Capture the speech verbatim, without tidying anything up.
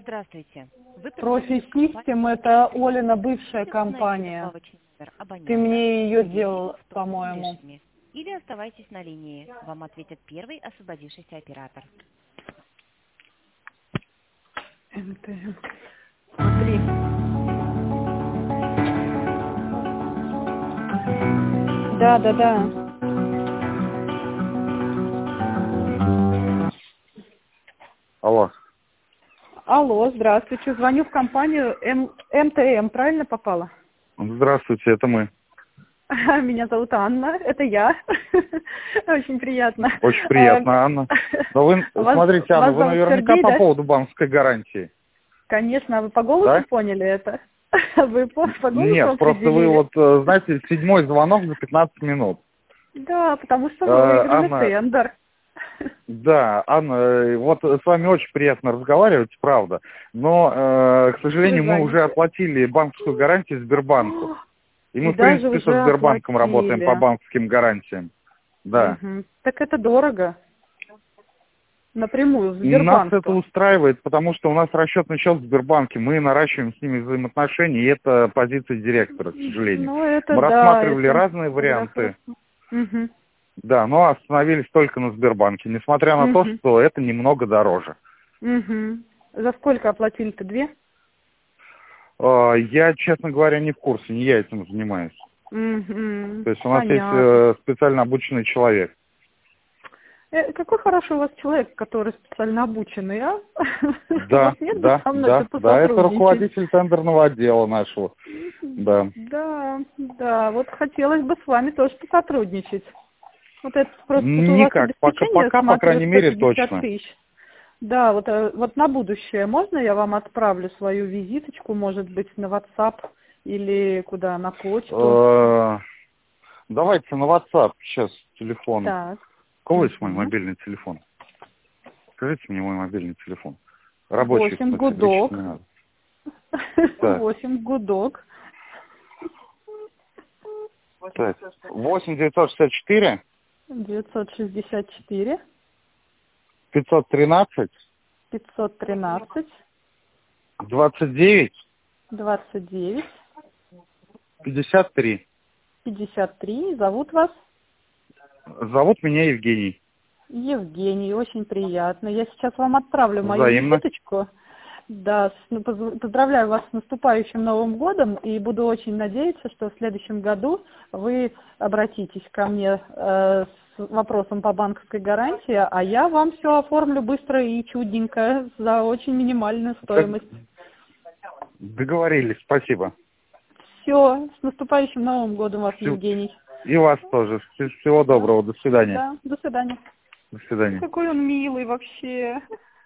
Здравствуйте. Вы Профи позвонили в Систем — компанию это Олина бывшая Если вы знаете компания. добавочный номер абонента, Ты мне ее введите делал, его в топ по-моему. клавишами или оставайтесь на линии. Вам ответит первый освободившийся оператор. МТМ. Смотри. Да, да, да. Алло. Алло, здравствуйте. Звоню в компанию М- МТМ. Правильно попала? Здравствуйте, это мы. Меня зовут Анна. Это я. Очень приятно. Очень приятно, Анна. Но вы, Вас- смотрите, Анна, вас вы зовут наверняка Сергей, по да? поводу банковской гарантии. Конечно. А вы по голосу Да? поняли это? Вы по, по голосу Нет, просто вы определили? вот, э, знаете, седьмой звонок за пятнадцать минут. Да, потому что Э, вы выиграли Анна, тендер. да, Анна, э, вот с вами очень приятно разговаривать, правда. Но, э, к сожалению, Вы мы уже заняты? оплатили банковскую гарантию Сбербанку. И И мы, в даже принципе, со уже Сбербанком работаем по оплатили. банковским гарантиям. Да. Мгм. Так это дорого. Напрямую в Нас это Сбербанк-то. устраивает, потому что у нас расчетный счет в Сбербанке, мы наращиваем с ними взаимоотношения, и это позиция директора, к сожалению. Ну, это Мы да, рассматривали это разные тогда варианты, хорошо. Мгм. да, но остановились только на Сбербанке, несмотря на то, Мгм. что это немного дороже. Мгм. За сколько оплатили-то? Две? Э, Я, честно говоря, не в курсе, не я этим занимаюсь. Мгм. То есть у нас есть Понятно. э, специально обученный человек. Э, Какой хороший у вас человек, который специально обученный, а? У вас Да, нет бы да, со мной-то да, да, это посотрудничать? руководитель тендерного отдела нашего. Да. Да, да, вот хотелось бы с вами тоже посотрудничать. Вот это просто тут у вас Никак, пока, обеспечение, пока, по смотрю, крайней сто мере, пятьдесят точно. тысяч. Да, вот, э, вот на будущее можно я вам отправлю свою визиточку, может быть, на WhatsApp или куда, на почту? Э, Давайте на WhatsApp сейчас телефон. Так. У кого есть мой Угу. мобильный телефон? Скажите мне мой мобильный телефон. Рабочий, в Восемь смысле, личный гудок. не надо. Так, Восемь гудок. так. восемь девятьсот шестьдесят четыре Девятьсот шестьдесят четыре. пятьсот тринадцать Пятьсот тринадцать. двадцать девять Двадцать девять. пятьдесят три. Пятьдесят три. Зовут вас? Зовут меня Евгений. Евгений, очень приятно. Я сейчас вам отправлю мою Взаимно. визиточку. Да, с- ну, поз- поздравляю вас с наступающим Новым годом и буду очень надеяться, что в следующем году вы обратитесь ко мне э, с вопросом по банковской гарантии, а я вам все оформлю быстро и чудненько за очень минимальную стоимость. Договорились, спасибо. Все, с наступающим Новым годом вас, Всё- Евгений. И вас тоже. Всего доброго. До свидания. Да, до свидания. До свидания. Какой он милый вообще.